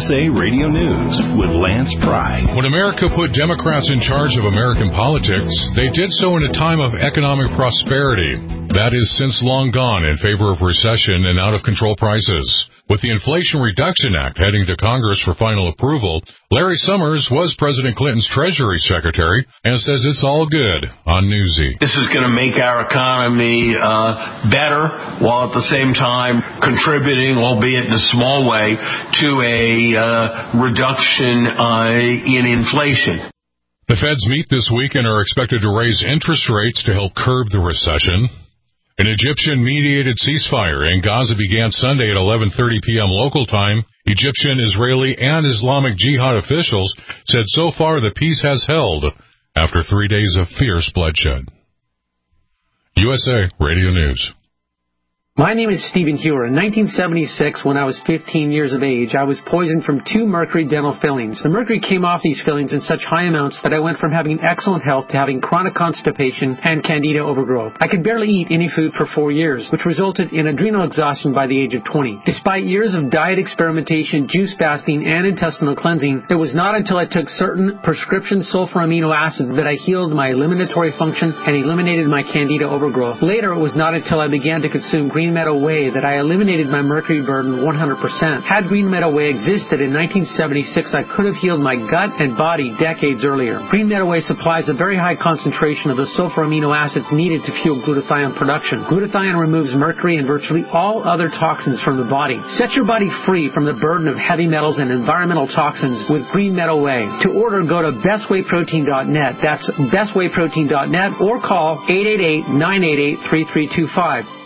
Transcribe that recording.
USA Radio News with Lance Pry. When America put Democrats in charge of American politics, they did so in a time of economic prosperity. That is since long gone in favor of recession and out-of-control prices. With the Inflation Reduction Act heading to Congress for final approval, Larry Summers was President Clinton's Treasury Secretary and says it's all good on Newsy. This is going to make our economy better, while at the same time contributing, albeit in a small way, to a reduction in inflation. The Feds meet this week and are expected to raise interest rates to help curb the recession. An Egyptian-mediated ceasefire in Gaza began Sunday at 11:30 p.m. local time. Egyptian, Israeli, and Islamic Jihad officials said so far the peace has held after 3 days of fierce bloodshed. USA Radio News. My name is Stephen Hewer. In 1976, when I was 15 years of age, I was poisoned from 2 mercury dental fillings. The mercury came off these fillings in such high amounts that I went from having excellent health to having chronic constipation and candida overgrowth. I could barely eat any food for 4 years, which resulted in adrenal exhaustion by the age of 20. Despite years of diet experimentation, juice fasting, and intestinal cleansing, it was not until I took certain prescription sulfur amino acids that I healed my eliminatory function and eliminated my candida overgrowth. Later, it was not until I began to consume Green Meadow Whey that I eliminated my mercury burden 100%. Had Green Meadow Whey existed in 1976, I could have healed my gut and body decades earlier. Green Meadow Whey supplies a very high concentration of the sulfur amino acids needed to fuel glutathione production. Glutathione removes mercury and virtually all other toxins from the body. Set your body free from the burden of heavy metals and environmental toxins with Green Meadow Whey. To order, go to bestwayprotein.net. That's bestwayprotein.net or call 888-988-3325.